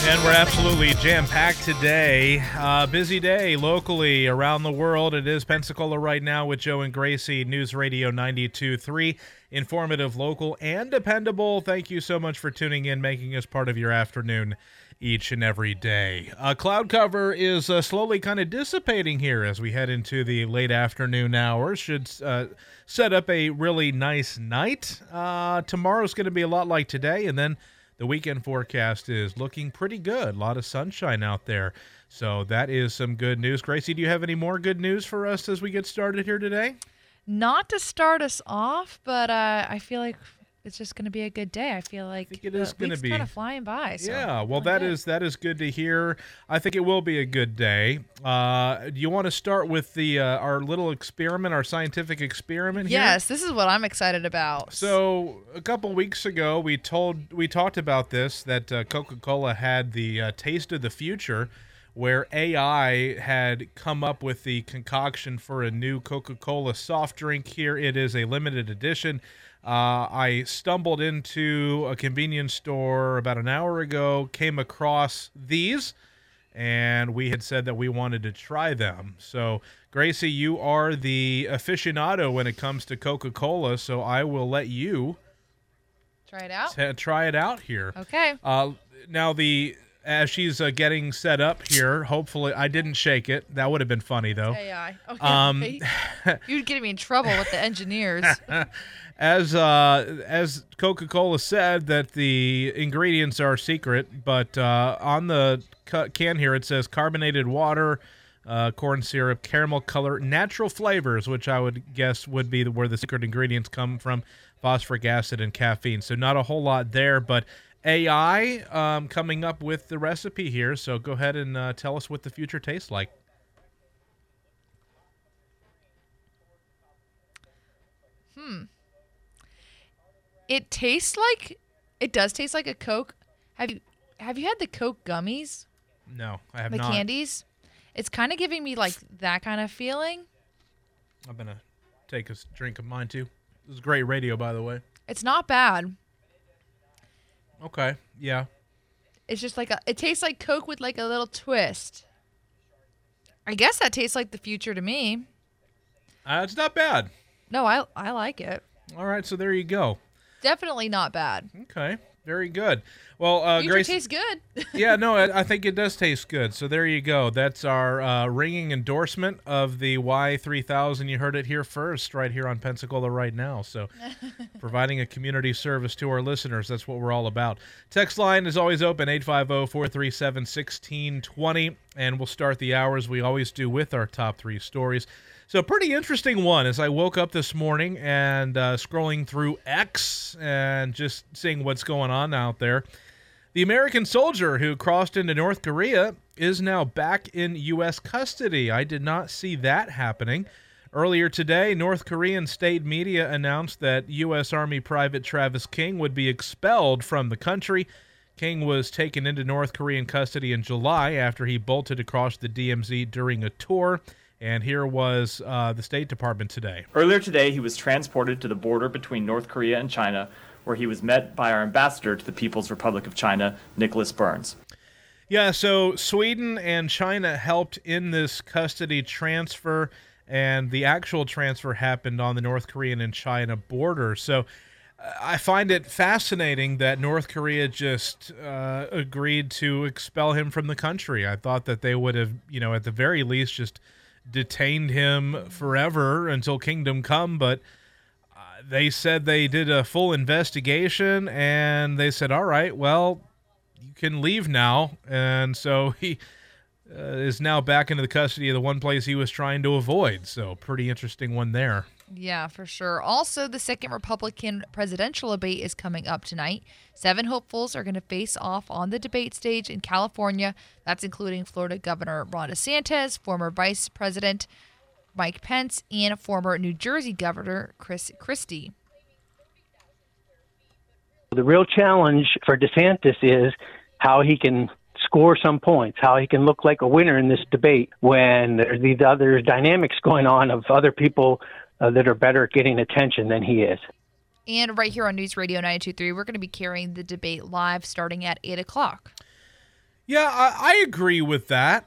And we're absolutely jam-packed today. Busy day locally, around the world. It is Pensacola right now with Joe and Gracie, News Radio 92.3. Informative, local, and dependable. Thank you so much for tuning in, making us part of your afternoon each and every day. Cloud cover is slowly kind of dissipating here as we head into the late afternoon hours. Should set up a really nice night. Tomorrow's going to be a lot like today, and then the weekend forecast is looking pretty good. A lot of sunshine out there. So that is some good news. Gracie, do you have any more good news for us as we get started here today? Not to start us off, but I feel like it's just going to be a good day. I feel like it is going to be kind of flying by. So yeah, well, that is good to hear. I think it will be a good day. Do you want to start with the our little experiment, our scientific experiment here? Yes, this is what I'm excited about. So a couple weeks ago, we talked about this, that Coca-Cola had the Taste of the Future, where AI had come up with the concoction for a new Coca-Cola soft drink. Here it is, a limited edition. I stumbled into a convenience store about an hour ago, came across these, and we had said that we wanted to try them. So, Gracie, you are the aficionado when it comes to Coca-Cola, so I will let you try it out. Try it out here. Okay. Now, as she's getting set up here, hopefully I didn't shake it. That would have been funny, though. AI. Okay. You'd get me in trouble with the engineers. As Coca-Cola said that the ingredients are secret, but on the can here it says carbonated water, corn syrup, caramel color, natural flavors, which I would guess would be where the secret ingredients come from, phosphoric acid and caffeine. So not a whole lot there, but AI coming up with the recipe here. So go ahead and tell us what the future tastes like. It does taste like a Coke. Have you had the Coke gummies? No, I have not. The candies? It's kind of giving me like that kind of feeling. I'm going to take a drink of mine too. This is great radio, by the way. It's not bad. Okay, yeah. It's just like it tastes like Coke with like a little twist. I guess that tastes like the future to me. It's not bad. No, I like it. All right, so there you go. Definitely not bad. Okay, very good. Well, future Grace, tastes good. Yeah, no, I think it does taste good. So there you go. That's our ringing endorsement of the Y3000. You heard it here first, right here on Pensacola right now. So providing a community service to our listeners, that's what we're all about. Text line is always open, 850-437-1620, and we'll start the hours we always do with our top three stories. So pretty interesting one as I woke up this morning and scrolling through X and just seeing what's going on out there. The American soldier who crossed into North Korea is now back in U.S. custody. I did not see that happening. Earlier today, North Korean state media announced that U.S. Army Private Travis King would be expelled from the country. King was taken into North Korean custody in July after he bolted across the DMZ during a tour. And here was the State Department today. Earlier today, he was transported to the border between North Korea and China, where he was met by our ambassador to the People's Republic of China, Nicholas Burns. Yeah, so Sweden and China helped in this custody transfer, and the actual transfer happened on the North Korean and China border. So I find it fascinating that North Korea just agreed to expel him from the country. I thought that they would have, at the very least just detained him forever until Kingdom Come, but they said they did a full investigation, and they said, all right, well, you can leave now. And so he is now back into the custody of the one place he was trying to avoid. So pretty interesting one there. Yeah, for sure. Also, the second Republican presidential debate is coming up tonight. 7 hopefuls are going to face off on the debate stage in California. That's including Florida Governor Ron DeSantis, former Vice President Mike Pence, and former New Jersey Governor Chris Christie. The real challenge for DeSantis is how he can score some points, how he can look like a winner in this debate when there's these other dynamics going on of other people that are better at getting attention than he is. And right here on News Radio 92.3, we're going to be carrying the debate live starting at 8 o'clock. Yeah, I agree with that.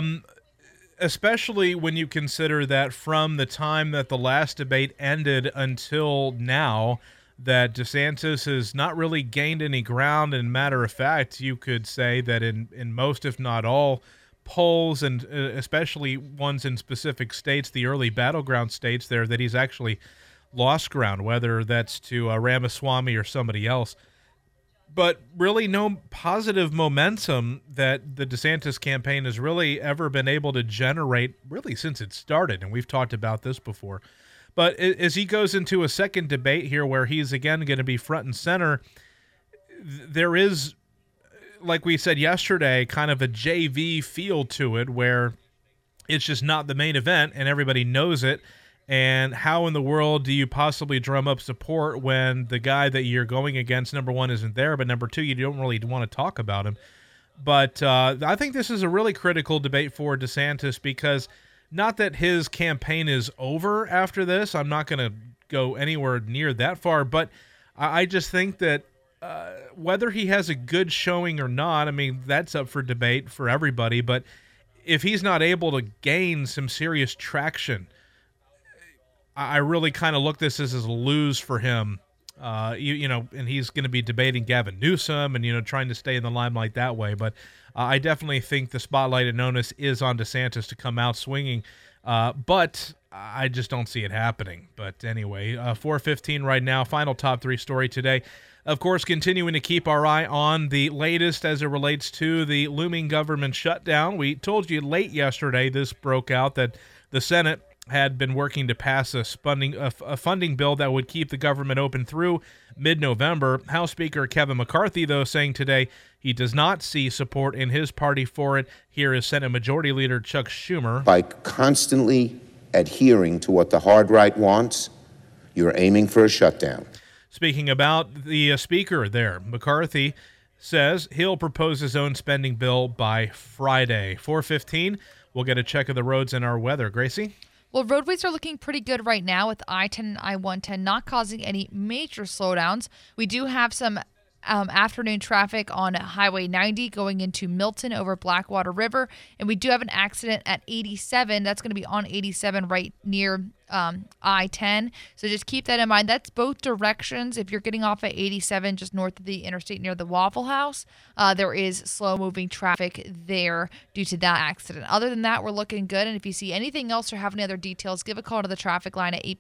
Especially when you consider that from the time that the last debate ended until now, that DeSantis has not really gained any ground. And matter of fact, you could say that in most, if not all, polls, and especially ones in specific states, the early battleground states there, that he's actually lost ground, whether that's to Ramaswamy or somebody else. But really no positive momentum that the DeSantis campaign has really ever been able to generate really since it started, and we've talked about this before. But as he goes into a second debate here where he's again going to be front and center, there is, like we said yesterday, kind of a JV feel to it where it's just not the main event and everybody knows it. And how in the world do you possibly drum up support when the guy that you're going against, number one, isn't there, but number two, you don't really want to talk about him? But I think this is a really critical debate for DeSantis because not that his campaign is over after this. I'm not going to go anywhere near that far, but I just think that whether he has a good showing or not, I mean, that's up for debate for everybody. But if he's not able to gain some serious traction, I really kind of look this as a lose for him, you know, and he's going to be debating Gavin Newsom and, you know, trying to stay in the limelight that way. But I definitely think the spotlight and onus is on DeSantis to come out swinging, but I just don't see it happening. But anyway, 4:15 right now, final top three story today. Of course, continuing to keep our eye on the latest as it relates to the looming government shutdown. We told you late yesterday this broke out that the Senate had been working to pass a funding bill that would keep the government open through mid-November. House Speaker Kevin McCarthy, though, saying today he does not see support in his party for it. Here is Senate Majority Leader Chuck Schumer. By constantly adhering to what the hard right wants, you're aiming for a shutdown. Speaking about the speaker there, McCarthy says he'll propose his own spending bill by Friday. 4:15, we'll get a check of the roads and our weather. Gracie? Well, roadways are looking pretty good right now with I-10 and I-110 not causing any major slowdowns. We do have some afternoon traffic on Highway 90 going into Milton over Blackwater River. And we do have an accident at 87. That's going to be on 87 right near I-10. So just keep that in mind. That's both directions. If you're getting off at 87 just north of the interstate near the Waffle House, there is slow-moving traffic there due to that accident. Other than that, we're looking good. And if you see anything else or have any other details, give a call to the traffic line at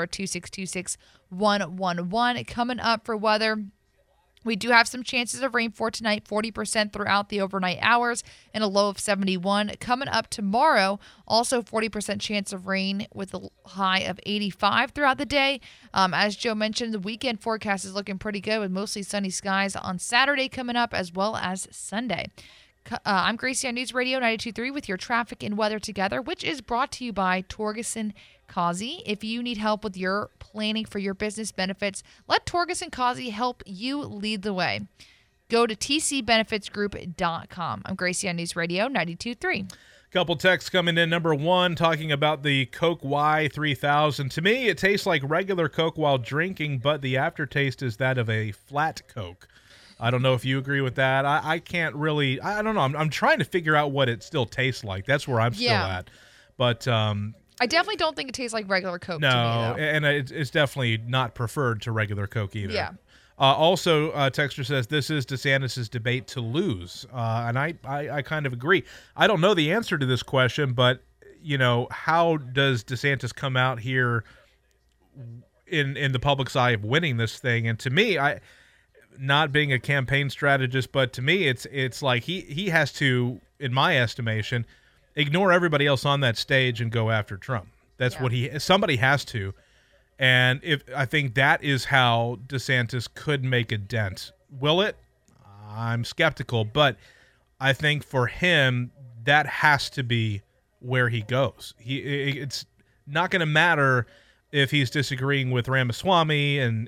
850-2626-111. Coming up for weather, we do have some chances of rain for tonight, 40% throughout the overnight hours and a low of 71. Coming up tomorrow, also 40% chance of rain with a high of 85 throughout the day. As Joe mentioned, the weekend forecast is looking pretty good with mostly sunny skies on Saturday coming up as well as Sunday. I'm Gracie on News Radio 92.3 with your traffic and weather together, which is brought to you by Torgerson Causey. If you need help with your planning for your business benefits, let Torgerson Causey help you lead the way. Go to tcbenefitsgroup.com. I'm Gracie on News Radio 92.3. Couple texts coming in. Number one, talking about the Coke Y3000. To me, it tastes like regular Coke while drinking, but the aftertaste is that of a flat Coke. I don't know if you agree with that. I can't really. I don't know. I'm trying to figure out what it still tastes like. That's where I'm still at. But I definitely don't think it tastes like regular Coke to me, though. And it's definitely not preferred to regular Coke either. Yeah. Also, Texter says this is DeSantis' debate to lose, and I kind of agree. I don't know the answer to this question, but you know, how does DeSantis come out here in the public's eye of winning this thing? And to me, not being a campaign strategist, but to me, it's like he has to, in my estimation, ignore everybody else on that stage and go after Trump. That's what somebody has to. And I think that is how DeSantis could make a dent. Will it? I'm skeptical, but I think for him, that has to be where he goes. It's not going to matter if he's disagreeing with Ramaswamy and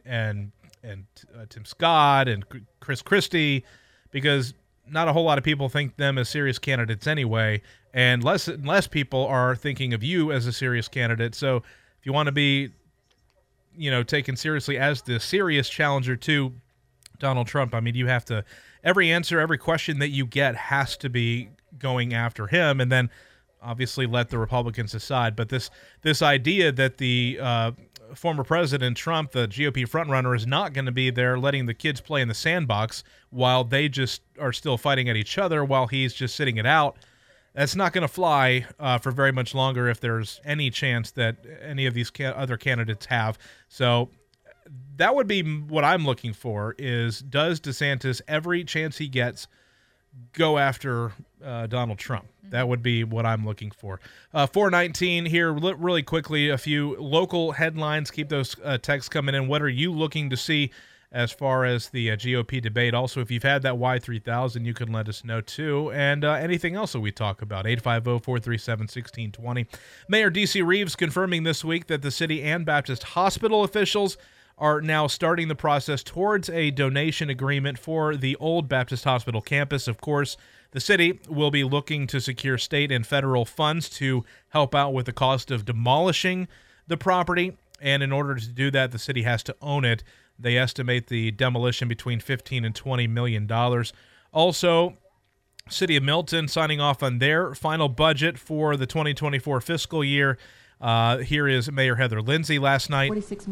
Tim Scott and Chris Christie, because not a whole lot of people think them as serious candidates anyway, and less people are thinking of you as a serious candidate. So if you want to be, taken seriously as the serious challenger to Donald Trump, I mean, you have to every answer, every question that you get has to be going after him, and then obviously let the Republicans decide. But this idea that the former President Trump, the GOP frontrunner, is not going to be there letting the kids play in the sandbox while they just are still fighting at each other while he's just sitting it out, that's not going to fly for very much longer if there's any chance that any of these other candidates have. So that would be what I'm looking for, is does DeSantis, every chance he gets, go after Donald Trump? That would be what I'm looking for. 419 here, really quickly, a few local headlines. Keep those texts coming in. What are you looking to see as far as the GOP debate? Also, if you've had that Y3000, you can let us know too. And anything else that we talk about, 850-437-1620. Mayor D.C. Reeves confirming this week that the city and Baptist hospital officials are now starting the process towards a donation agreement for the old Baptist Hospital campus. Of course, the city will be looking to secure state and federal funds to help out with the cost of demolishing the property. And in order to do that, the city has to own it. They estimate the demolition between $15 and $20 million. Also, City of Milton signing off on their final budget for the 2024 fiscal year. Here is Mayor Heather Lindsay last night.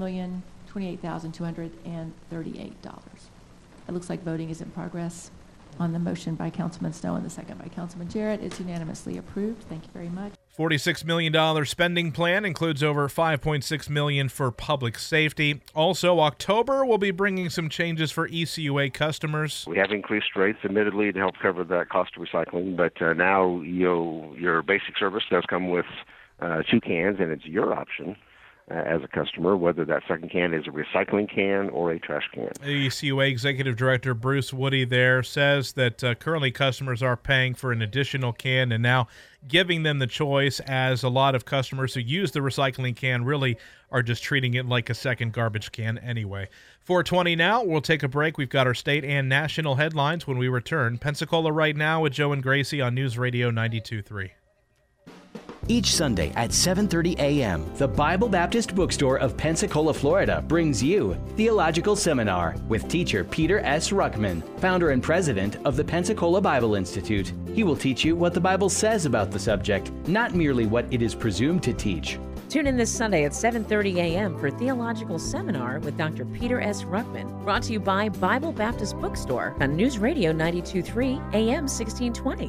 $46,028,238. It looks like voting is in progress on the motion by Councilman Snow and the second by Councilman Jarrett. It's unanimously approved. Thank you very much. $46 million spending plan includes over $5.6 million for public safety. Also, October will be bringing some changes for ECUA customers. We have increased rates, admittedly, to help cover that cost of recycling, but now your basic service does come with 2 cans, and it's your option as a customer, whether that second can is a recycling can or a trash can. ECUA Executive Director Bruce Woody there says that currently customers are paying for an additional can and now giving them the choice, as a lot of customers who use the recycling can really are just treating it like a second garbage can anyway. 4:20 now. We'll take a break. We've got our state and national headlines when we return. Pensacola Right Now with Joe and Gracie on News Radio 92.3. Each Sunday at 7:30 a.m., the Bible Baptist Bookstore of Pensacola, Florida brings you Theological Seminar with teacher Peter S. Ruckman, founder and president of the Pensacola Bible Institute. He will teach you what the Bible says about the subject, not merely what it is presumed to teach. Tune in this Sunday at 7:30 a.m. for Theological Seminar with Dr. Peter S. Ruckman, brought to you by Bible Baptist Bookstore on News Radio 92.3 AM 1620.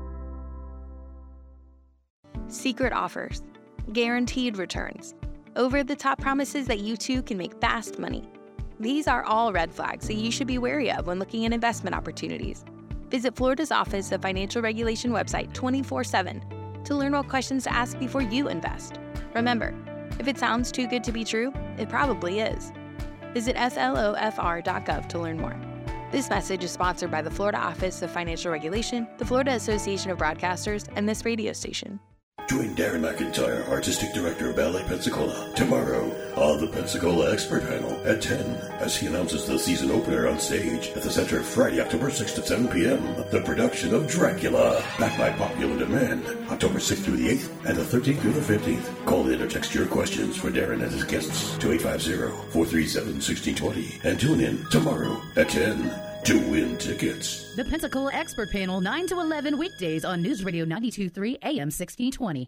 Secret offers, guaranteed returns, over-the-top promises that you too can make fast money. These are all red flags that you should be wary of when looking at investment opportunities. Visit Florida's Office of Financial Regulation website 24/7 to learn what questions to ask before you invest. Remember, if it sounds too good to be true, it probably is. Visit slofr.gov to learn more. This message is sponsored by the Florida Office of Financial Regulation, the Florida Association of Broadcasters, and this radio station. Join Darren McIntyre, Artistic Director of Ballet Pensacola, tomorrow on the Pensacola Expert Panel at 10 as he announces the season opener on stage at the Center Friday, October 6th at 7 p.m. The production of Dracula, backed by popular demand, October 6th through the 8th and the 13th through the 15th. Call in or text your questions for Darren and his guests to 850-437-1620 and tune in tomorrow at 10 to win tickets. The Pensacola Expert Panel, 9 to 11 weekdays on News Radio 92.3 AM 1620.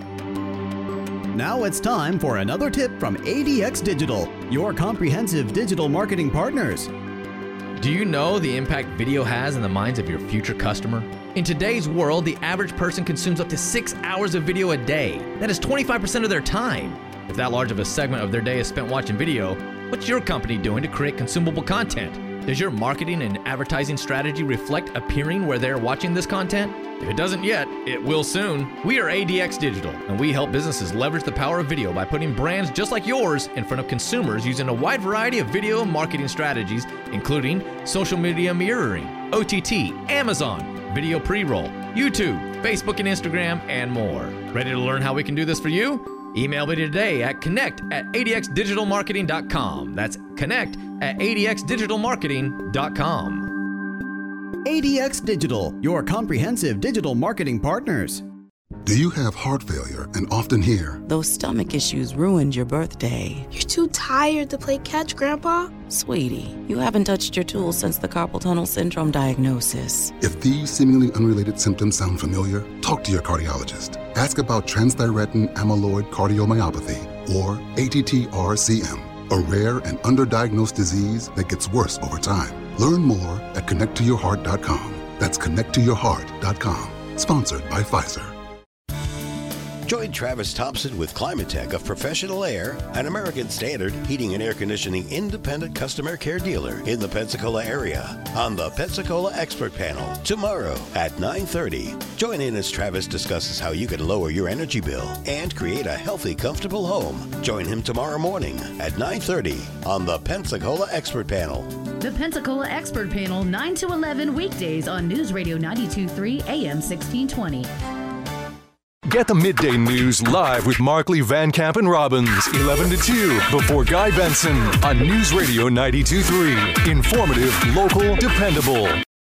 Now it's time for another tip from ADX Digital, your comprehensive digital marketing partners. Do you know the impact video has in the minds of your future customer? In today's world, the average person consumes up to 6 hours of video a day. That is 25% of their time. If that large of a segment of their day is spent watching video, what's your company doing to create consumable content? Does your marketing and advertising strategy reflect appearing where they're watching this content? If it doesn't yet, it will soon. We are ADX Digital, and we help businesses leverage the power of video by putting brands just like yours in front of consumers using a wide variety of video marketing strategies, including social media mirroring, OTT, Amazon, video pre-roll, YouTube, Facebook and Instagram, and more. Ready to learn how we can do this for you? Email me today at connect@adxdigitalmarketing.com. That's connect@adxdigitalmarketing.com. ADX Digital, your comprehensive digital marketing partners. Do you have heart failure and often hear, "Those stomach issues ruined your birthday"? "You're too tired to play catch, Grandpa." Sweetie, you haven't touched your tools since the carpal tunnel syndrome diagnosis. If these seemingly unrelated symptoms sound familiar, talk to your cardiologist. Ask about transthyretin amyloid cardiomyopathy, or ATTR-CM, a rare and underdiagnosed disease that gets worse over time. Learn more at connecttoyourheart.com. That's connecttoyourheart.com. Sponsored by Pfizer. Join Travis Thompson with Climatech of Professional Air, an American Standard heating and air conditioning independent customer care dealer in the Pensacola area, on the Pensacola Expert Panel tomorrow at 9:30. Join in as Travis discusses how you can lower your energy bill and create a healthy, comfortable home. Join him tomorrow morning at 9:30 on the Pensacola Expert Panel. The Pensacola Expert Panel, 9 to 11 weekdays on News Radio 92.3 AM 1620. Get the midday news live with Markley, Van Camp, and Robbins, 11 to 2, before Guy Benson on News Radio 92.3. Informative, local, dependable.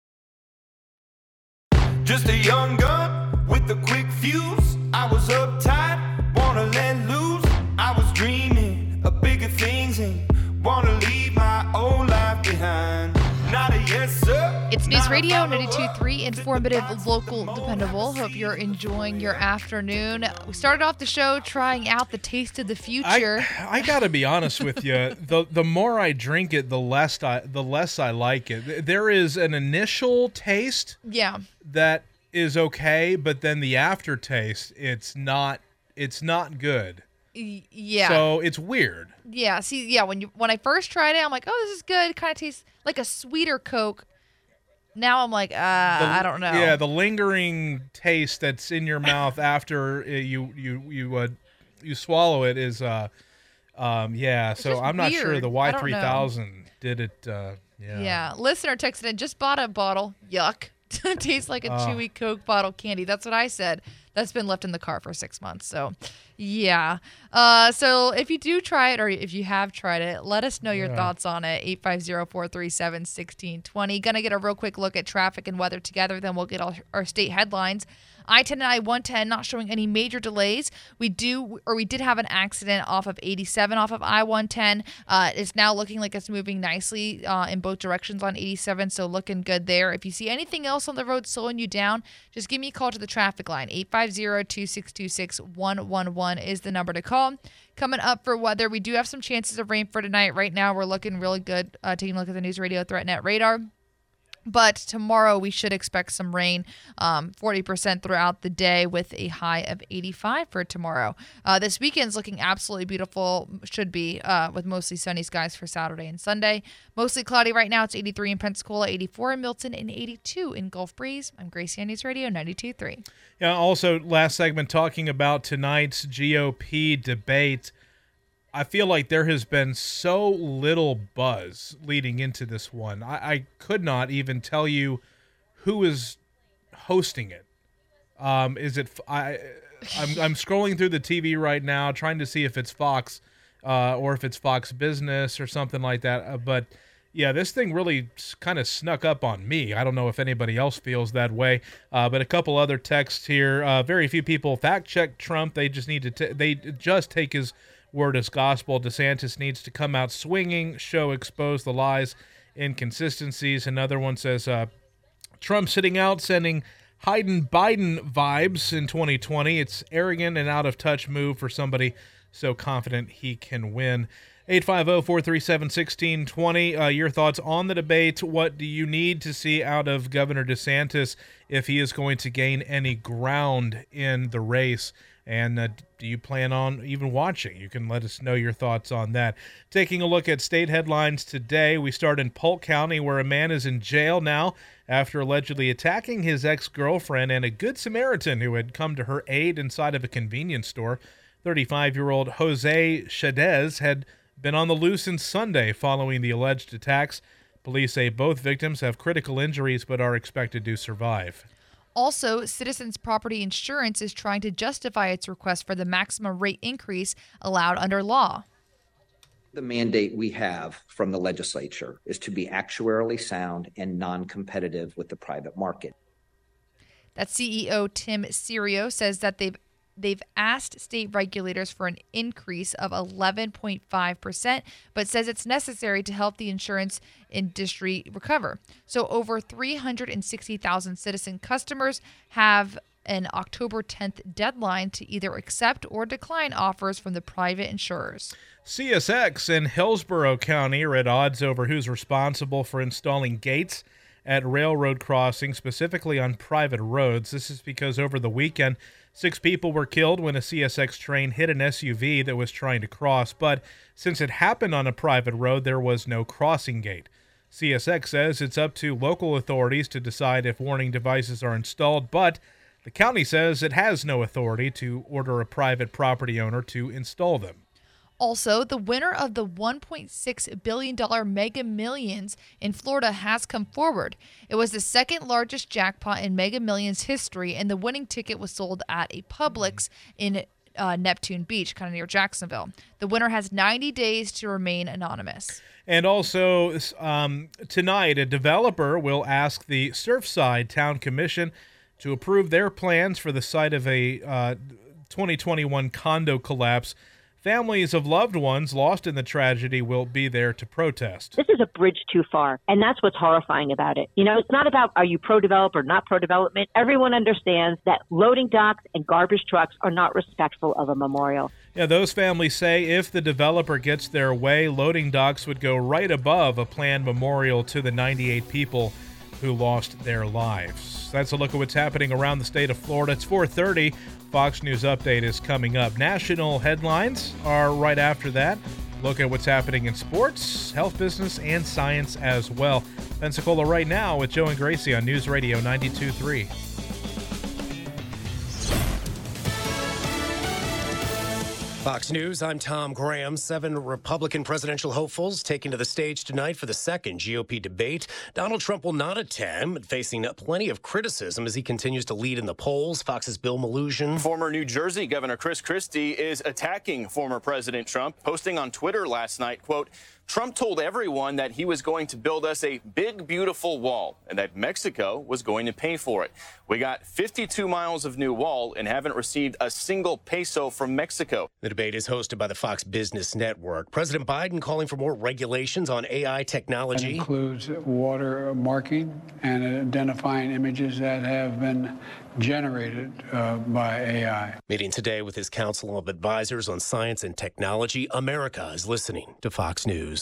Just a young gun with a quick fuse. I was uptight, wanna let loose. I was dreaming of bigger things and wanna leave my old life behind. Not a yes, sir. It's News Radio 92.3, informative, local, dependable. Hope you're enjoying your afternoon. We started off the show trying out the taste of the future. I gotta be honest with you. The more I drink it, the less I like it. There is an initial taste, that is okay, but then the aftertaste, it's not good. Yeah. So it's weird. Yeah. See, when I first tried it, I'm like, oh, this is good. Kind of tastes like a sweeter Coke. Now I'm like, I don't know. Yeah, the lingering taste that's in your mouth after you swallow it is, So I'm not sure the Y3000 did it. Yeah. Listener texted in, just bought a bottle. Yuck. Tastes like a chewy Coke bottle candy. That's what I said. That's been left in the car for 6 months. So, yeah. So if you do try it, or if you have tried it, let us know your thoughts on it. 850-437-1620. Gonna get a real quick look at traffic and weather together. Then we'll get our state headlines. I-10 and I-110 not showing any major delays. We did have an accident off of 87 off of I-110. It's now looking like it's moving nicely in both directions on 87, so looking good there. If you see anything else on the road slowing you down, just give me a call to the traffic line. 850-2626-111 is the number to call. Coming up for weather, we do have some chances of rain for tonight. Right now, we're looking really good, taking a look at the News Radio ThreatNet radar. But tomorrow we should expect some rain, 40% throughout the day with a high of 85 for tomorrow. This weekend's looking absolutely beautiful, should be, with mostly sunny skies for Saturday and Sunday. Mostly cloudy right now. It's 83 in Pensacola, 84 in Milton, and 82 in Gulf Breeze. I'm Gracie on News Radio 92.3. Yeah, also last segment talking about tonight's GOP debate. I feel like there has been so little buzz leading into this one. I could not even tell you who is hosting it. Is it? I'm scrolling through the TV right now, trying to see if it's Fox, or if it's Fox Business or something like that. But yeah, this thing really kind of snuck up on me. I don't know if anybody else feels that way. But a couple other texts here. Very few people fact check Trump. They just need to. They just take his word as gospel. DeSantis needs to come out swinging, expose the lies, inconsistencies. Another one says, Trump sitting out, sending Biden vibes in 2020. It's arrogant and out of touch move for somebody so confident he can win. 850-437-1620. Your thoughts on the debate. What do you need to see out of Governor DeSantis if he is going to gain any ground in the race? And do you plan on even watching? You can let us know your thoughts on that. Taking a look at state headlines today, we start in Polk County, where a man is in jail now after allegedly attacking his ex-girlfriend and a good Samaritan who had come to her aid inside of a convenience store. 35-year-old Jose Shadez had been on the loose since Sunday following the alleged attacks. Police say both victims have critical injuries but are expected to survive. Also, Citizens Property Insurance is trying to justify its request for the maximum rate increase allowed under law. The mandate we have from the legislature is to be actuarially sound and non-competitive with the private market. That CEO Tim Serio says that they've asked state regulators for an increase of 11.5%, but says it's necessary to help the insurance industry recover. So over 360,000 Citizen customers have an October 10th deadline to either accept or decline offers from the private insurers. CSX in Hillsborough County are at odds over who's responsible for installing gates at railroad crossings, specifically on private roads. This is because over the weekend, 6 people were killed when a CSX train hit an SUV that was trying to cross, but since it happened on a private road, there was no crossing gate. CSX says it's up to local authorities to decide if warning devices are installed, but the county says it has no authority to order a private property owner to install them. Also, the winner of the $1.6 billion Mega Millions in Florida has come forward. It was the second largest jackpot in Mega Millions history, and the winning ticket was sold at a Publix in Neptune Beach, kind of near Jacksonville. The winner has 90 days to remain anonymous. And also, tonight, a developer will ask the Surfside Town Commission to approve their plans for the site of a 2021 condo collapse. Families of loved ones lost in the tragedy will be there to protest. This is a bridge too far, and that's what's horrifying about it. You know, it's not about are you pro-develop or not pro-development. Everyone understands that loading docks and garbage trucks are not respectful of a memorial. Yeah, those families say if the developer gets their way, loading docks would go right above a planned memorial to the 98 people who lost their lives. That's a look at what's happening around the state of Florida. It's 4:30. Fox News Update is coming up. National headlines are right after that. Look at what's happening in sports, health, business, and science as well. Pensacola right now with Joe and Gracie on News Radio 92.3. Fox News, I'm Tom Graham. 7 Republican presidential hopefuls taken to the stage tonight for the second GOP debate. Donald Trump will not attend, facing plenty of criticism as he continues to lead in the polls. Fox's Bill Malugin. Former New Jersey Governor Chris Christie is attacking former President Trump, posting on Twitter last night, quote, Trump told everyone that he was going to build us a big, beautiful wall and that Mexico was going to pay for it. We got 52 miles of new wall and haven't received a single peso from Mexico. The debate is hosted by the Fox Business Network. President Biden calling for more regulations on AI technology. That includes watermarking and identifying images that have been generated by AI. Meeting today with his Council of Advisors on Science and Technology. America is listening to Fox News.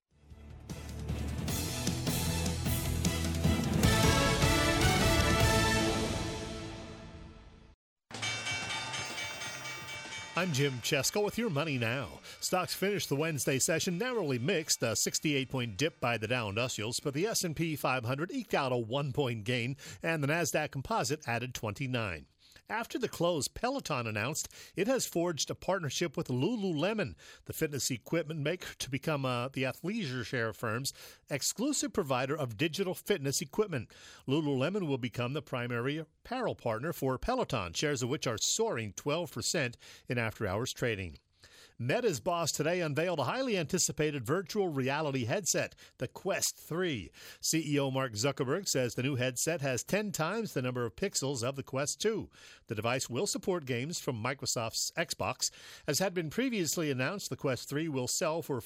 I'm Jim Chesko with your Money Now. Stocks finished the Wednesday session narrowly mixed, a 68-point dip by the Dow Industrials, but the S&P 500 eked out a 1-point gain, and the NASDAQ Composite added 29. After the close, Peloton announced it has forged a partnership with Lululemon, the fitness equipment maker, to become the athleisure share firm's exclusive provider of digital fitness equipment. Lululemon will become the primary apparel partner for Peloton, shares of which are soaring 12% in after-hours trading. Meta's boss today unveiled a highly anticipated virtual reality headset, the Quest 3. CEO Mark Zuckerberg says the new headset has 10 times the number of pixels of the Quest 2. The device will support games from Microsoft's Xbox. As had been previously announced, the Quest 3 will sell for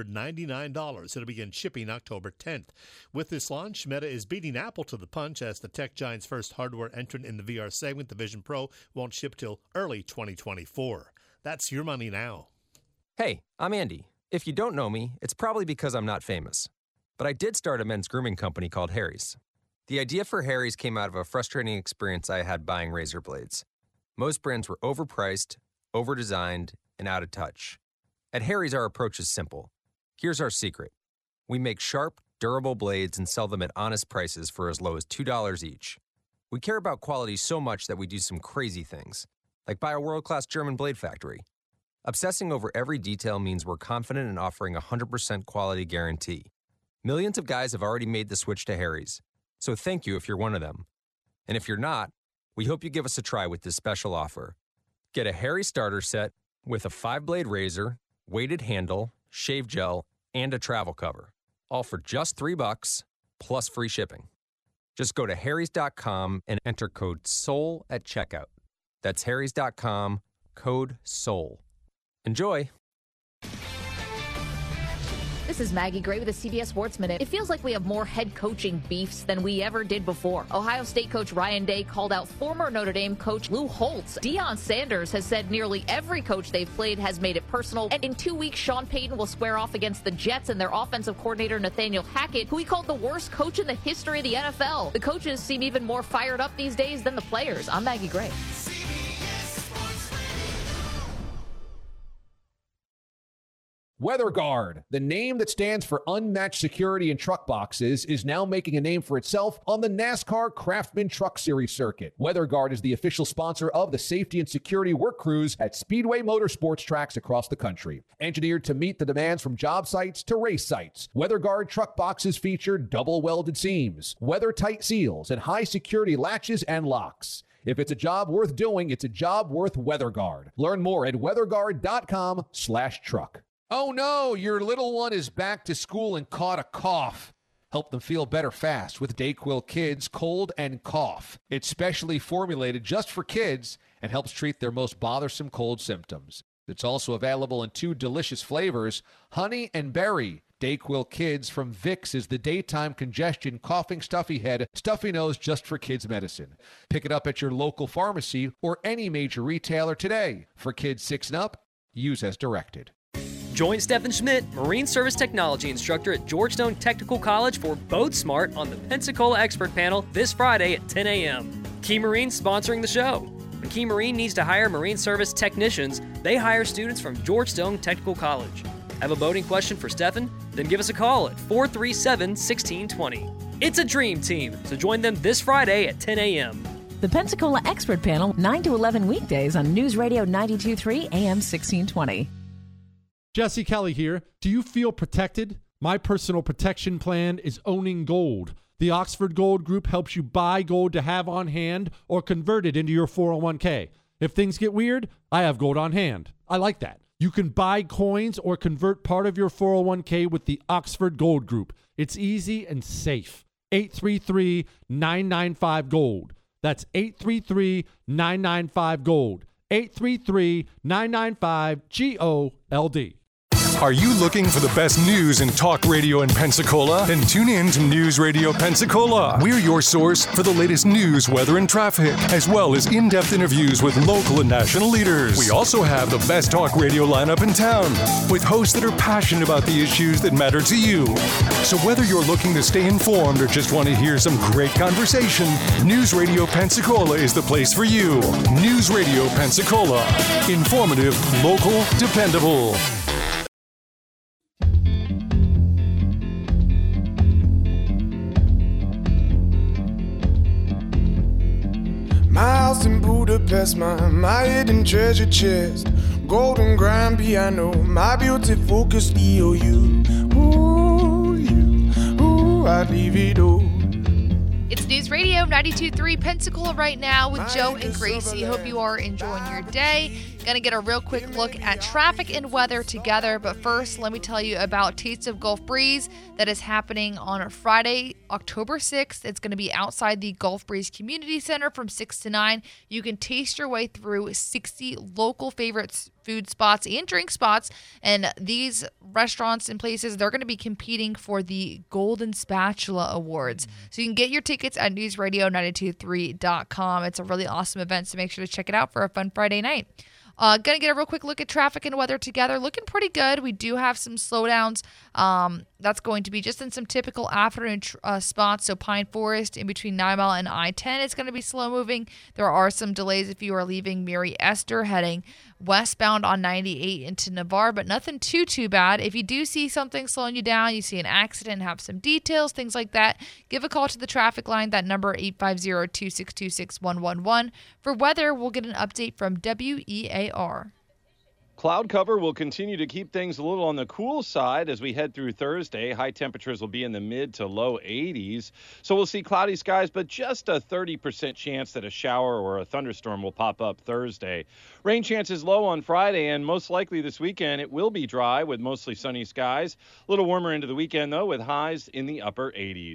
$499. It'll begin shipping October 10th. With this launch, Meta is beating Apple to the punch as the tech giant's first hardware entrant in the VR segment, the Vision Pro, won't ship till early 2024. That's your Money Now. Hey, I'm Andy. If you don't know me, it's probably because I'm not famous. But I did start a men's grooming company called Harry's. The idea for Harry's came out of a frustrating experience I had buying razor blades. Most brands were overpriced, overdesigned, and out of touch. At Harry's, our approach is simple. Here's our secret. We make sharp, durable blades and sell them at honest prices for as low as $2 each. We care about quality so much that we do some crazy things, like buy a world-class German blade factory. Obsessing over every detail means we're confident in offering a 100% quality guarantee. Millions of guys have already made the switch to Harry's, so thank you if you're one of them. And if you're not, we hope you give us a try with this special offer. Get a Harry starter set with a 5-blade razor, weighted handle, shave gel, and a travel cover, all for just $3 plus free shipping. Just go to harrys.com and enter code SOUL at checkout. That's harrys.com, code SOUL. Enjoy. This is Maggie Gray with the CBS Sports Minute. It feels like we have more head coaching beefs than we ever did before. Ohio State coach Ryan Day called out former Notre Dame coach Lou Holtz. Deion Sanders has said nearly every coach they've played has made it personal. And in 2 weeks, Sean Payton will square off against the Jets and their offensive coordinator Nathaniel Hackett, who he called the worst coach in the history of the NFL. The coaches seem even more fired up these days than the players. I'm Maggie Gray. WeatherGuard, the name that stands for unmatched security in truck boxes, is now making a name for itself on the NASCAR Craftsman Truck Series circuit. WeatherGuard is the official sponsor of the safety and security work crews at Speedway Motorsports tracks across the country. Engineered to meet the demands from job sites to race sites, WeatherGuard truck boxes feature double welded seams, weather-tight seals, and high security latches and locks. If it's a job worth doing, it's a job worth WeatherGuard. Learn more at weatherguard.com/truck. Oh no, your little one is back to school and caught a cough. Help them feel better fast with DayQuil Kids Cold and Cough. It's specially formulated just for kids and helps treat their most bothersome cold symptoms. It's also available in 2 delicious flavors, honey and berry. DayQuil Kids from Vicks is the daytime congestion, coughing, stuffy head, stuffy nose just for kids medicine. Pick it up at your local pharmacy or any major retailer today. For kids 6 and up, use as directed. Join Stephen Schmidt, Marine Service Technology Instructor at Georgetown Technical College for Boat Smart on the Pensacola Expert Panel this Friday at 10 a.m. Key Marine's sponsoring the show. When Key Marine needs to hire Marine Service technicians, they hire students from Georgetown Technical College. Have a boating question for Stephen? Then give us a call at 437-1620. It's a dream team, so join them this Friday at 10 a.m. The Pensacola Expert Panel, 9 to 11 weekdays on News Radio 92.3 AM 1620. Jesse Kelly here. Do you feel protected? My personal protection plan is owning gold. The Oxford Gold Group helps you buy gold to have on hand or convert it into your 401k. If things get weird, I have gold on hand. I like that. You can buy coins or convert part of your 401k with the Oxford Gold Group. It's easy and safe. 833-995-GOLD. That's 833-995-GOLD. 833-995-GOLD. Are you looking for the best news and talk radio in Pensacola? Then tune in to News Radio Pensacola. We're your source for the latest news, weather, and traffic, as well as in-depth interviews with local and national leaders. We also have the best talk radio lineup in town, with hosts that are passionate about the issues that matter to you. So whether you're looking to stay informed or just want to hear some great conversation, News Radio Pensacola is the place for you. News Radio Pensacola. Informative, local, dependable. My house in Budapest, my hidden treasure chest, golden grand piano, my beauty focused EOU. Ooh, I'd leave it all. It's News Radio 92.3 Pensacola right now with Joe and Gracie. Hope you are enjoying your day. Going to get a real quick look at traffic and weather together. But first, let me tell you about Taste of Gulf Breeze that is happening on Friday, October 6th. It's going to be outside the Gulf Breeze Community Center from 6 to 9. You can taste your way through 60 local favorites, food spots and drink spots. And these restaurants and places, they're going to be competing for the Golden Spatula Awards. So you can get your tickets at newsradio923.com. It's a really awesome event, so make sure to check it out for a fun Friday night. Going to get a real quick look at traffic and weather together. Looking pretty good. We do have some slowdowns. That's going to be just in some typical afternoon spots. So Pine Forest in between 9 Mile and I-10 is going to be slow moving. There are some delays if you are leaving Mary Esther heading westbound on 98 into Navarre, but nothing too bad. If you do see something slowing you down, you see an accident, have some details, things like that, give a call to the traffic line. That number 850-262-6111. For weather, we'll get an update from WEAR. Cloud cover will continue to keep things a little on the cool side as we head through Thursday. High temperatures will be in the mid to low 80s. So we'll see cloudy skies, but just a 30% chance that a shower or a thunderstorm will pop up Thursday. Rain chances low on Friday, and most likely this weekend it will be dry with mostly sunny skies. A little warmer into the weekend, though, with highs in the upper 80s.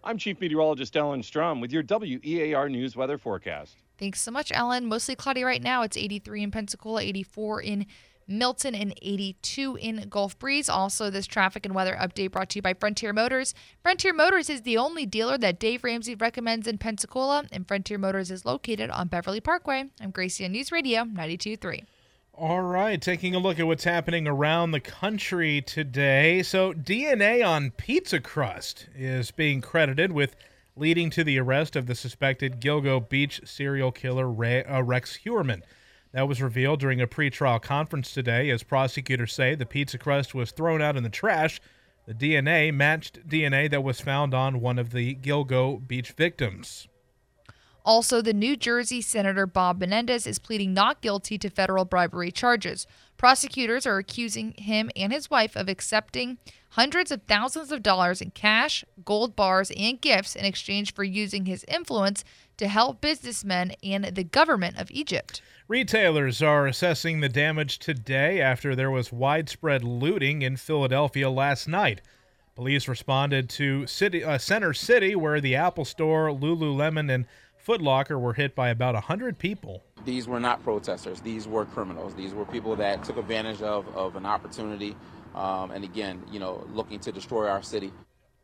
I'm Chief Meteorologist Ellen Strum with your WEAR News weather forecast. Thanks so much, Ellen. Mostly cloudy right now. It's 83 in Pensacola, 84 in Milton, and 82 in Gulf Breeze. Also, this traffic and weather update brought to you by Frontier Motors. Frontier Motors is the only dealer that Dave Ramsey recommends in Pensacola, and Frontier Motors is located on Beverly Parkway. I'm Gracie on News Radio 92.3. All right, taking a look at what's happening around the country today. So DNA on pizza crust is being credited with leading to the arrest of the suspected Gilgo Beach serial killer Rex Heuermann. That was revealed during a pretrial conference today as prosecutors say the pizza crust was thrown out in the trash. The DNA matched DNA that was found on one of the Gilgo Beach victims. Also, the New Jersey Senator Bob Menendez is pleading not guilty to federal bribery charges. Prosecutors are accusing him and his wife of accepting hundreds of thousands of dollars in cash, gold bars, and gifts in exchange for using his influence to help businessmen and the government of Egypt. Retailers are assessing the damage today after there was widespread looting in Philadelphia last night. Police responded to Center City, where the Apple Store, Lululemon, and Foot Locker were hit by about 100 people. These were not protesters. These were criminals. These were people that took advantage of an opportunity, and again, looking to destroy our city.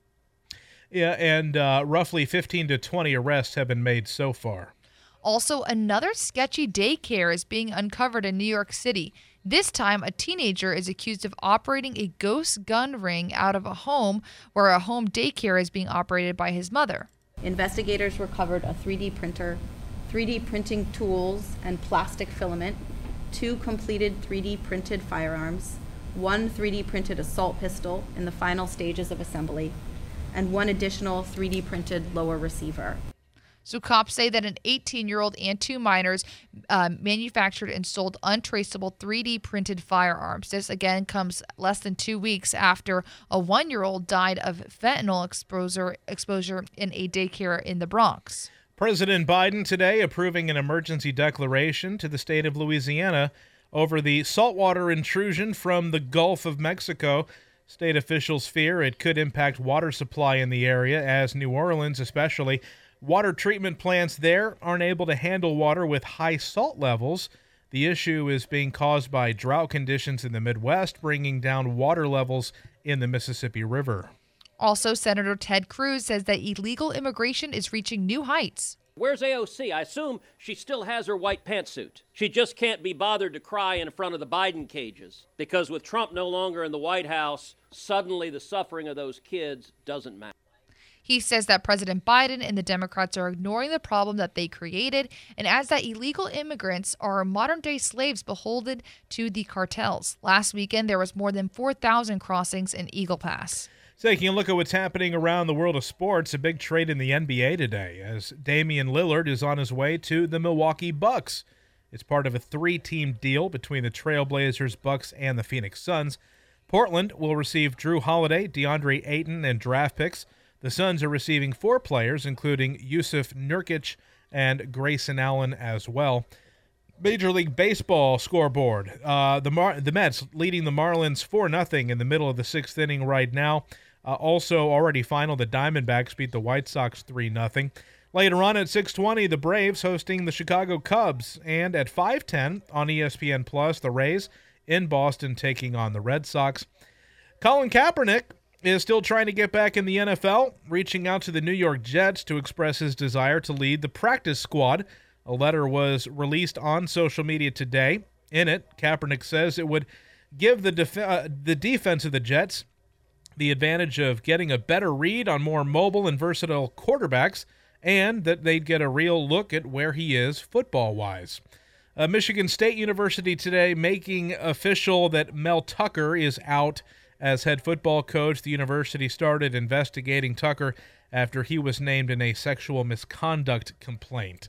Yeah, and roughly 15 to 20 arrests have been made so far. Also, another sketchy daycare is being uncovered in New York City. This time, a teenager is accused of operating a ghost gun ring out of a home where a home daycare is being operated by his mother. Investigators recovered a 3D printer, 3D printing tools and plastic filament, 2 completed 3D printed firearms, 1 3D printed assault pistol in the final stages of assembly, and 1 additional 3D printed lower receiver. So cops say that an 18-year-old and 2 minors manufactured and sold untraceable 3D printed firearms. This again comes less than 2 weeks after a 1-year-old died of fentanyl exposure in a daycare in the Bronx. President Biden today approving an emergency declaration to the state of Louisiana over the saltwater intrusion from the Gulf of Mexico. State officials fear it could impact water supply in the area, as New Orleans especially water treatment plants there aren't able to handle water with high salt levels. The issue is being caused by drought conditions in the Midwest, bringing down water levels in the Mississippi River. Also, Senator Ted Cruz says that illegal immigration is reaching new heights. Where's AOC? I assume she still has her white pantsuit. She just can't be bothered to cry in front of the Biden cages, because with Trump no longer in the White House, suddenly the suffering of those kids doesn't matter. He says that President Biden and the Democrats are ignoring the problem that they created, and adds that illegal immigrants are modern-day slaves beholden to the cartels. Last weekend, there was more than 4,000 crossings in Eagle Pass. Taking a look at what's happening around the world of sports, a big trade in the NBA today, as Damian Lillard is on his way to the Milwaukee Bucks. It's part of a 3-team deal between the Trailblazers, Bucks, and the Phoenix Suns. Portland will receive Drew Holiday, DeAndre Ayton, and draft picks. The Suns are receiving 4 players, including Yusuf Nurkic and Grayson Allen as well. Major League Baseball scoreboard. The Mets leading the Marlins 4-0 in the middle of the 6th inning right now. Also already final, the Diamondbacks beat the White Sox 3-0. Later on at 6:20, the Braves hosting the Chicago Cubs. And at 5:10 on ESPN+, the Rays in Boston taking on the Red Sox. Colin Kaepernick is still trying to get back in the NFL, reaching out to the New York Jets to express his desire to lead the practice squad. A letter was released on social media today. In it, Kaepernick says it would give the defense of the Jets the advantage of getting a better read on more mobile and versatile quarterbacks, and that they'd get a real look at where he is football-wise. Michigan State University today making official that Mel Tucker is out as head football coach. The university started investigating Tucker after he was named in a sexual misconduct complaint.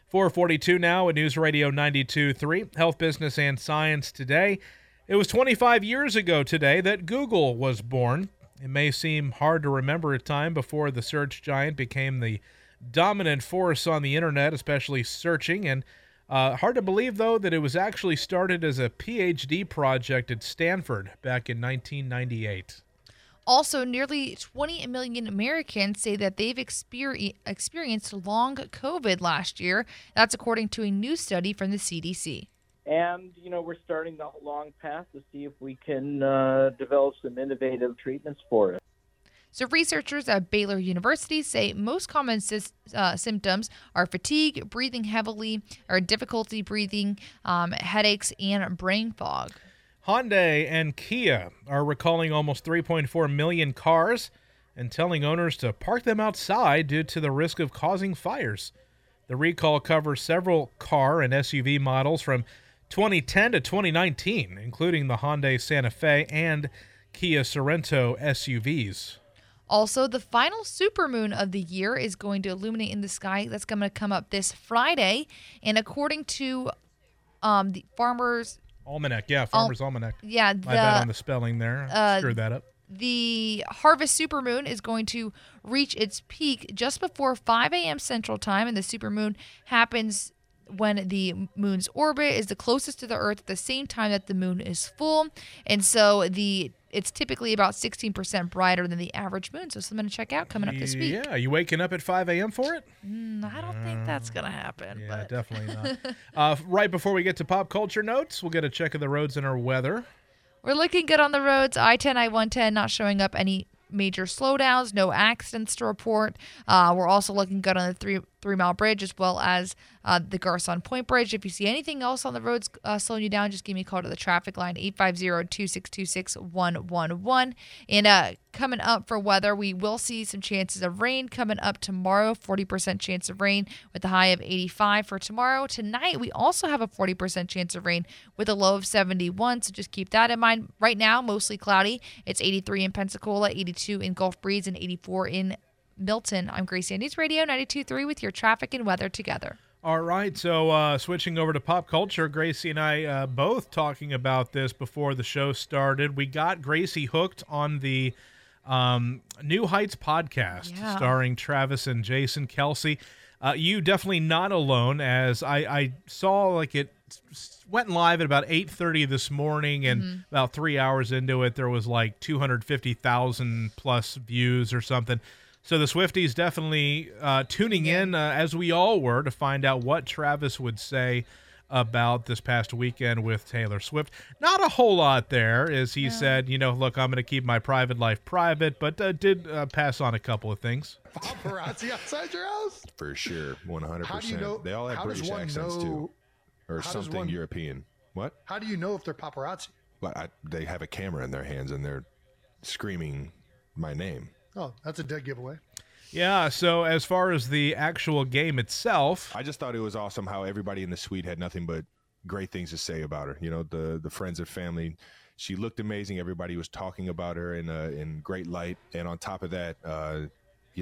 4:42 now at News Radio 92.3, Health, Business, and Science today. It was 25 years ago today that Google was born. It may seem hard to remember a time before the search giant became the dominant force on the internet, especially searching, and hard to believe, though, that it was actually started as a PhD project at Stanford back in 1998. Also, nearly 20 million Americans say that they've experienced long COVID last year. That's according to a new study from the CDC. And, we're starting the long path to see if we can develop some innovative treatments for it. So researchers at Baylor University say most common symptoms are fatigue, breathing heavily, or difficulty breathing, headaches, and brain fog. Hyundai and Kia are recalling almost 3.4 million cars and telling owners to park them outside due to the risk of causing fires. The recall covers several car and SUV models from 2010 to 2019, including the Hyundai Santa Fe and Kia Sorento SUVs. Also, the final supermoon of the year is going to illuminate in the sky. That's going to come up this Friday. And according to the Farmer's Almanac, Farmer's Almanac. Yeah, my bad on the spelling there. Screwed that up. The harvest supermoon is going to reach its peak just before 5 a.m. Central Time, and the supermoon happens when the moon's orbit is the closest to the Earth at the same time that the moon is full. And so it's typically about 16% brighter than the average moon. So something to check out coming up this week. Yeah, you waking up at 5 a.m. for it? I don't think that's going to happen. Yeah, definitely not. Right before we get to pop culture notes, we'll get a check of the roads and our weather. We're looking good on the roads. I-10, I-110 not showing up any major slowdowns, no accidents to report. We're also looking good on the 3 Mile Bridge as well as the Garcon Point Bridge. If you see anything else on the roads slowing you down, just give me a call to the traffic line, 850-262-6111. And coming up for weather, we will see some chances of rain coming up tomorrow, 40% chance of rain with a high of 85 for tomorrow. Tonight, we also have a 40% chance of rain with a low of 71, so just keep that in mind. Right now, mostly cloudy. It's 83 in Pensacola, 82 in Gulf Breeze, and 84 in Milton. I'm Gracie on News Radio 92.3 with your traffic and weather together. All right, so switching over to pop culture, Gracie and I both talking about this before the show started. We got Gracie hooked on the New Heights podcast starring Travis and Jason Kelce. You definitely not alone, as I saw like it went live at about 8:30 this morning, and about 3 hours into it, there was like 250,000 plus views or something. So the Swifties definitely tuning in, as we all were, to find out what Travis would say about this past weekend with Taylor Swift. Not a whole lot there, as he said, look, I'm going to keep my private life private, but did pass on a couple of things. Paparazzi outside your house? For sure, 100%. How do you know, they all have British accents, too. Or something European. What? How do you know if they're paparazzi? Well, they have a camera in their hands, and they're screaming my name. Oh, that's a dead giveaway. Yeah, so as far as the actual game itself, I just thought it was awesome how everybody in the suite had nothing but great things to say about her. The friends and family. She looked amazing. Everybody was talking about her in great light. And on top of that, the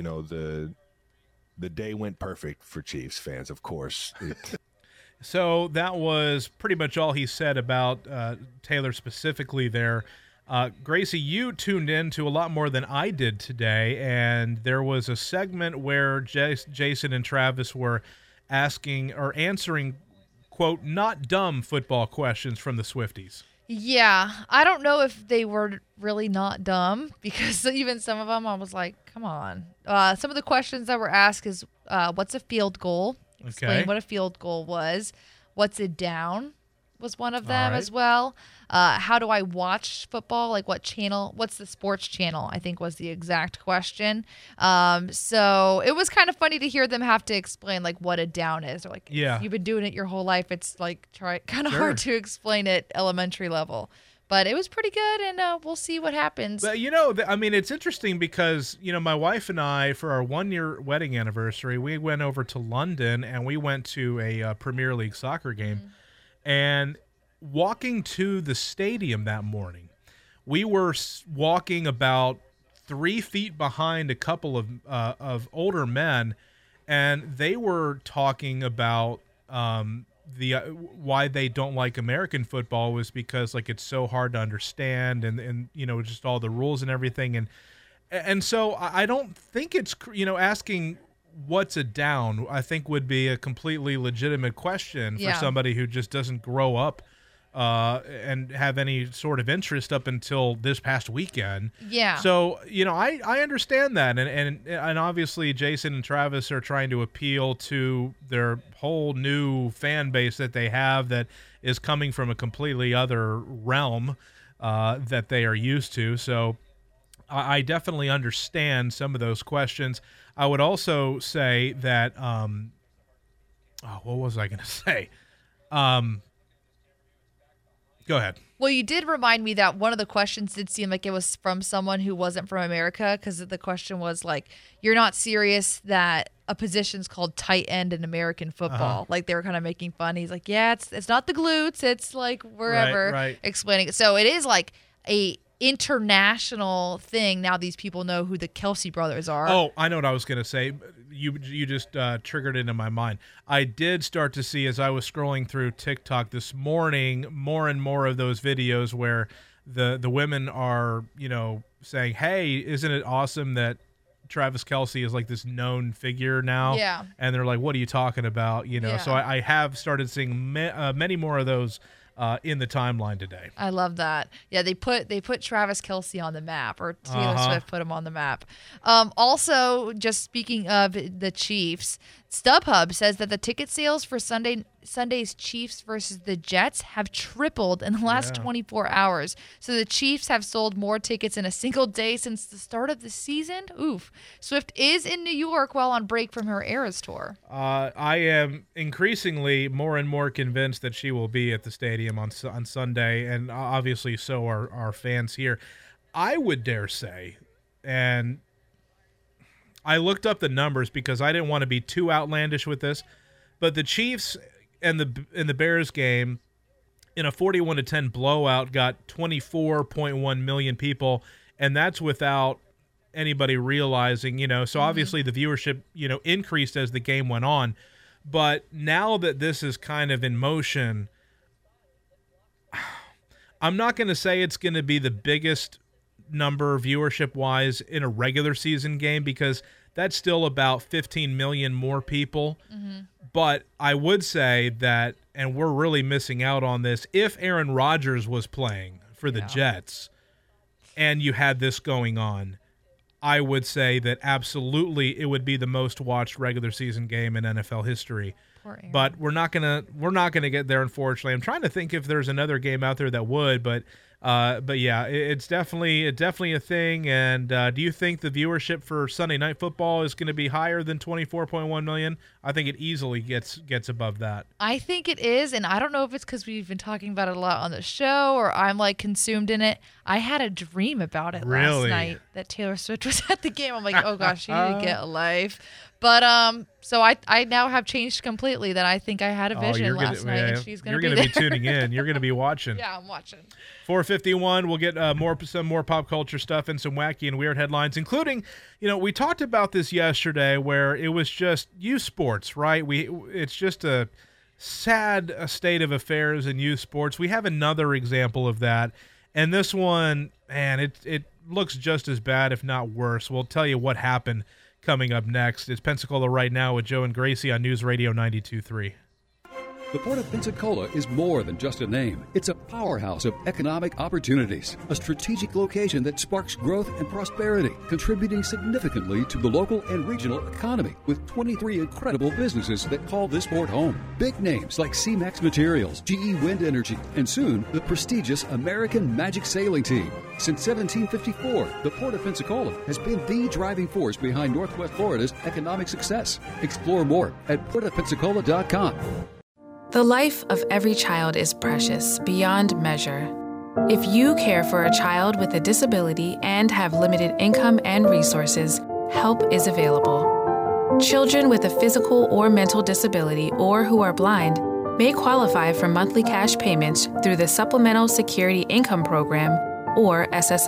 day went perfect for Chiefs fans, of course. So that was pretty much all he said about Taylor specifically there. Gracie, you tuned in to a lot more than I did today, and there was a segment where Jason and Travis were asking or answering, quote, not dumb football questions from the Swifties. Yeah, I don't know if they were really not dumb, because even some of them I was like, come on. Some of the questions that were asked is, what's a field goal? Explain what a field goal was. What's a down? Was one of them as well. How do I watch football? Like what channel? What's the sports channel? I think was the exact question. So it was kind of funny to hear them have to explain like what a down is. Or like, you've been doing it your whole life. It's like kind of hard to explain at elementary level. But it was pretty good, and we'll see what happens. But, it's interesting because, my wife and I, for our 1-year wedding anniversary, we went over to London, and we went to a Premier League soccer game. And walking to the stadium that morning, we were walking about 3 feet behind a couple of older men, and they were talking about why they don't like American football was because like it's so hard to understand and just all the rules and everything, and so I don't think it's asking what's a down, I think would be a completely legitimate question for somebody who just doesn't grow up and have any sort of interest up until this past weekend. Yeah. So, I understand that. And obviously Jason and Travis are trying to appeal to their whole new fan base that they have that is coming from a completely other realm that they are used to. So I definitely understand some of those questions. I would also say that, what was I going to say? Go ahead. Well, you did remind me that one of the questions did seem like it was from someone who wasn't from America, because the question was like, you're not serious that a position's called tight end in American football. Like they were kind of making fun. He's like, yeah, it's not the glutes. It's like wherever, right. Explaining it. So it is like a international thing. Now these people know who the Kelsey brothers are. Oh, I know what I was going to say. You just triggered it in my mind. I did start to see, as I was scrolling through TikTok this morning, more and more of those videos where the women are, saying, hey, isn't it awesome that Travis Kelce is like this known figure now? Yeah. And they're like, what are you talking about? Yeah. So I have started seeing many more of those in the timeline today. I love that. Yeah, they put Travis Kelce on the map, or Taylor Swift put him on the map. Also, just speaking of the Chiefs, StubHub says that the ticket sales for Sunday's Chiefs versus the Jets have tripled in the last 24 hours. So the Chiefs have sold more tickets in a single day since the start of the season. Oof. Swift is in New York while on break from her Eras tour. I am increasingly more and more convinced that she will be at the stadium on Sunday, and obviously so are our fans here. I would dare say, and I looked up the numbers because I didn't want to be too outlandish with this, but the Chiefs and the Bears game in a 41-10 blowout got 24.1 million people, and that's without anybody realizing, so obviously the viewership, increased as the game went on. But now that this is kind of in motion, I'm not going to say it's going to be the biggest number viewership-wise in a regular season game, because that's still about 15 million more people. Mm-hmm. But I would say that, and we're really missing out on this, if Aaron Rodgers was playing for the Jets and you had this going on, I would say that absolutely it would be the most watched regular season game in NFL history. But we're not gonna get there, unfortunately. I'm trying to think if there's another game out there that would, but yeah, it's definitely a thing. And do you think the viewership for Sunday Night Football is going to be higher than 24.1 million? I think it easily gets above that. I think it is, and I don't know if it's because we've been talking about it a lot on the show or I'm like consumed in it. I had a dream about it last night that Taylor Swift was at the game. I'm like, oh gosh, you need to get a life. But so I now have changed completely. That I think I had a vision last night, and she's going to be there. You're going to be tuning in. You're going to be watching. Yeah, I'm watching. 4:51. We'll get some more pop culture stuff and some wacky and weird headlines, including, we talked about this yesterday where it was just youth sports, right? It's just a sad state of affairs in youth sports. We have another example of that, and this one, man, it looks just as bad, if not worse. We'll tell you what happened coming up next. It's Pensacola Right Now with Joe and Gracie on News Radio 92.3. The Port of Pensacola is more than just a name. It's a powerhouse of economic opportunities, a strategic location that sparks growth and prosperity, contributing significantly to the local and regional economy, with 23 incredible businesses that call this port home. Big names like C-Max Materials, GE Wind Energy, and soon the prestigious American Magic Sailing Team. Since 1754, the Port of Pensacola has been the driving force behind Northwest Florida's economic success. Explore more at portofpensacola.com. The life of every child is precious beyond measure. If you care for a child with a disability and have limited income and resources, help is available. Children with a physical or mental disability or who are blind may qualify for monthly cash payments through the Supplemental Security Income Program, or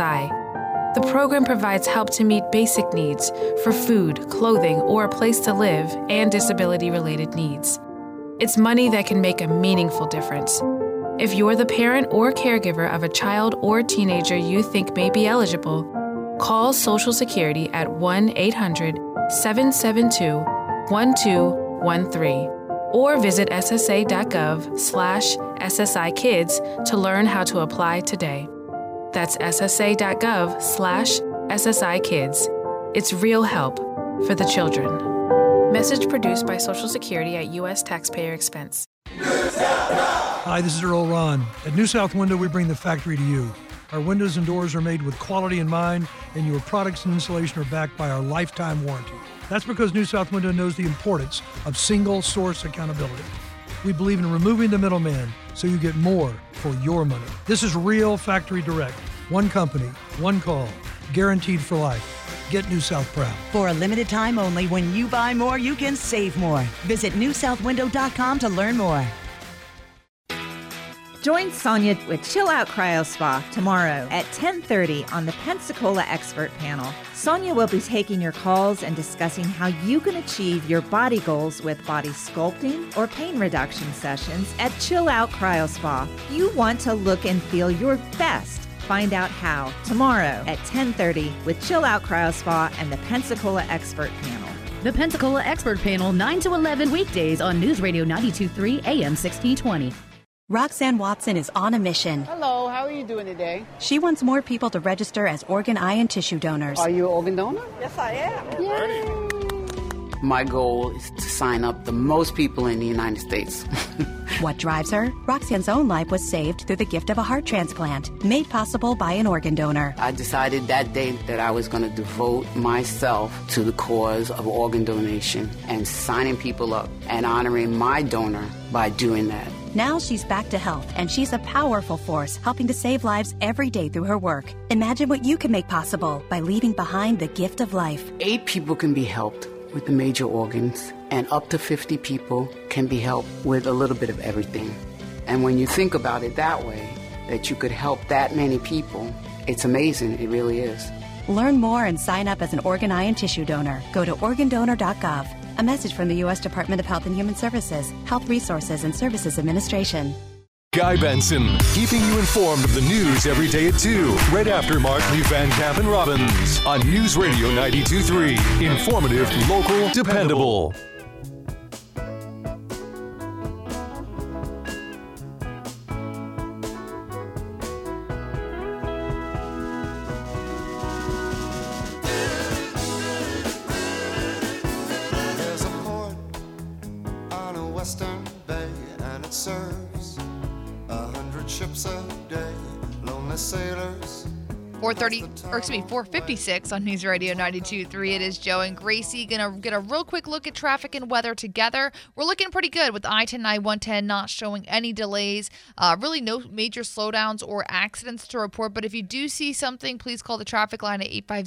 SSI. The program provides help to meet basic needs for food, clothing, or a place to live, and disability-related needs. It's money that can make a meaningful difference. If you're the parent or caregiver of a child or teenager you think may be eligible, call Social Security at 1-800-772-1213 or visit ssa.gov/SSI Kids to learn how to apply today. That's ssa.gov/SSI Kids. It's real help for the children. Message produced by Social Security at U.S. taxpayer expense. Hi, this is Earl Ron. At New South Window, we bring the factory to you. Our windows and doors are made with quality in mind, and your products and installation are backed by our lifetime warranty. That's because New South Window knows the importance of single source accountability. We believe in removing the middleman so you get more for your money. This is real factory direct. One company, one call, guaranteed for life. Get New South proud. For a limited time only, when you buy more, you can save more. Visit newsouthwindow.com to learn more. Join Sonia with Chill Out Cryo Spa tomorrow at 10:30 on the Pensacola Expert Panel. Sonia will be taking your calls and discussing how you can achieve your body goals with body sculpting or pain reduction sessions at Chill Out Cryo Spa. You want to look and feel your best. Find out how tomorrow at 10:30 with Chill Out Cryo Spa and the Pensacola Expert Panel. The Pensacola Expert Panel, 9 to 11 weekdays on News Radio 92.3 AM 1620. Roxanne Watson is on a mission. Hello, how are you doing today? She wants more people to register as organ, eye, and tissue donors. Are you an organ donor? Yes, I am. Yay. My goal is to sign up the most people in the United States. What drives her? Roxanne's own life was saved through the gift of a heart transplant, made possible by an organ donor. I decided that day that I was going to devote myself to the cause of organ donation and signing people up and honoring my donor by doing that. Now she's back to health, and she's a powerful force helping to save lives every day through her work. Imagine what you can make possible by leaving behind the gift of life. 8 people can be helped with the major organs, and up to 50 people can be helped with a little bit of everything. And when you think about it that way, that you could help that many people, it's amazing. It really is. Learn more and sign up as an organ, eye, and tissue donor. Go to organdonor.gov. A message from the U.S. Department of Health and Human Services, Health Resources and Services Administration. Guy Benson, keeping you informed of the news every day at 2, right after Markley, Van Camp, and Robbins on News Radio 92.3. Informative, local, dependable. There's a port on a western bay, and it serves 100 ships a day, lonely sailors. 456 on News Radio 92.3. It is Joe and Gracie gonna get a real quick look at traffic and weather together. We're looking pretty good with I-10 and I-110 not showing any delays. Really no major slowdowns or accidents to report. But if you do see something, please call the traffic line at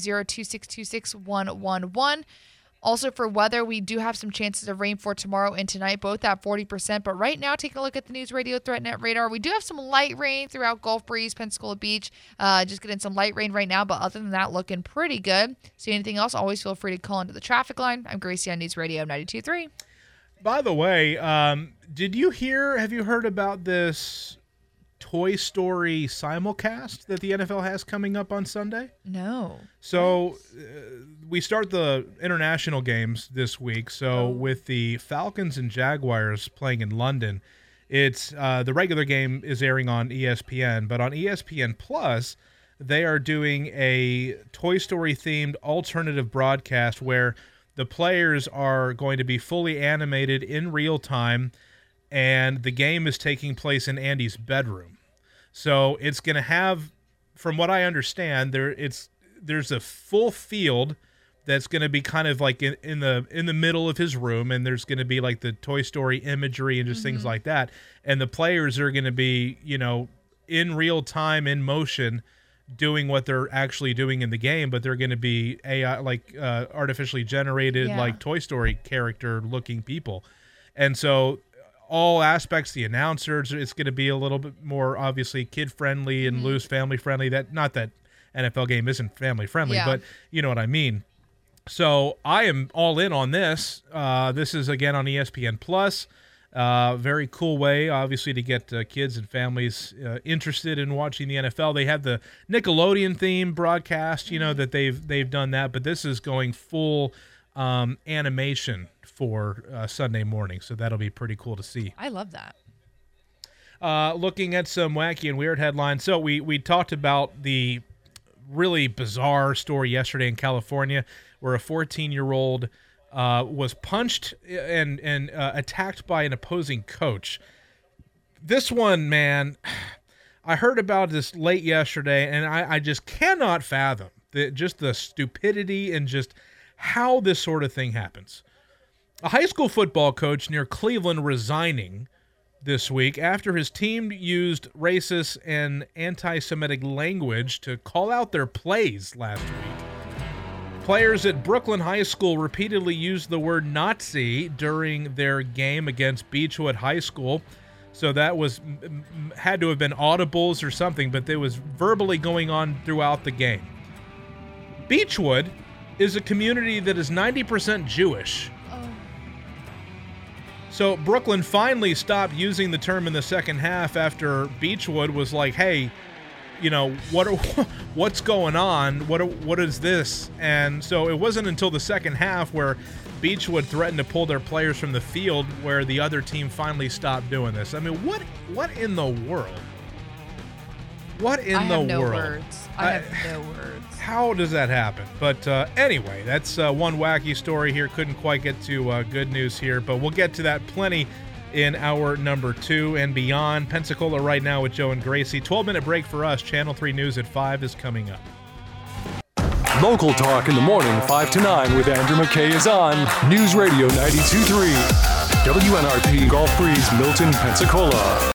850-262-6111. Also for weather, we do have some chances of rain for tomorrow and tonight, both at 40%. But right now, taking a look at the News Radio ThreatNet radar, we do have some light rain throughout Gulf Breeze, Pensacola Beach. Just getting some light rain right now, but other than that, looking pretty good. See anything else, always feel free to call into the traffic line. I'm Gracie on News Radio 92.3. By the way, have you heard about this Toy Story simulcast that the NFL has coming up on Sunday? No. So we start the international games this week. So with the Falcons and Jaguars playing in London, it's the regular game is airing on ESPN, but on ESPN Plus, they are doing a Toy Story themed alternative broadcast where the players are going to be fully animated in real time, and the game is taking place in Andy's bedroom. So it's going to have, from what I understand, there's a full field that's going to be kind of like in the middle of his room, and there's going to be like the Toy Story imagery and just things like that. And the players are going to be, in real time, in motion, doing what they're actually doing in the game, but they're going to be AI, like artificially generated, like Toy Story character looking people. And so all aspects, the announcers, it's going to be a little bit more obviously kid friendly and loose, family friendly. Not that NFL game isn't family friendly, but you know what I mean. So I am all in on this. This is again on ESPN Plus. Very cool way, obviously, to get kids and families interested in watching the NFL. They have the Nickelodeon theme broadcast, that they've done that, but this is going full animation for Sunday morning. So that'll be pretty cool to see. I love that. Looking at some wacky and weird headlines. So we talked about the really bizarre story yesterday in California where a 14-year-old was punched and attacked by an opposing coach. This one, man, I heard about this late yesterday, and I just cannot fathom just the stupidity and just how this sort of thing happens. A high school football coach near Cleveland resigning this week after his team used racist and anti-Semitic language to call out their plays last week. Players at Brooklyn High School repeatedly used the word Nazi during their game against Beechwood High School. So that had to have been audibles or something, but it was verbally going on throughout the game. Beechwood is a community that is 90% Jewish. So Brooklyn finally stopped using the term in the second half after Beechwood was like, hey, you know, what's going on? What is this? And so it wasn't until the second half where Beechwood threatened to pull their players from the field where the other team finally stopped doing this. I mean, what in the world? What in the world? I have no words. How does that happen? But anyway, that's one wacky story here. Couldn't quite get to good news here, but we'll get to that plenty in hour number 2 and beyond. Pensacola right now with Joe and Gracie. 12-minute break for us. Channel 3 News at 5 is coming up. Local Talk in the morning, 5 to 9 with Andrew McKay is on News Radio 92.3. WNRP Gulf Breeze, Milton, Pensacola.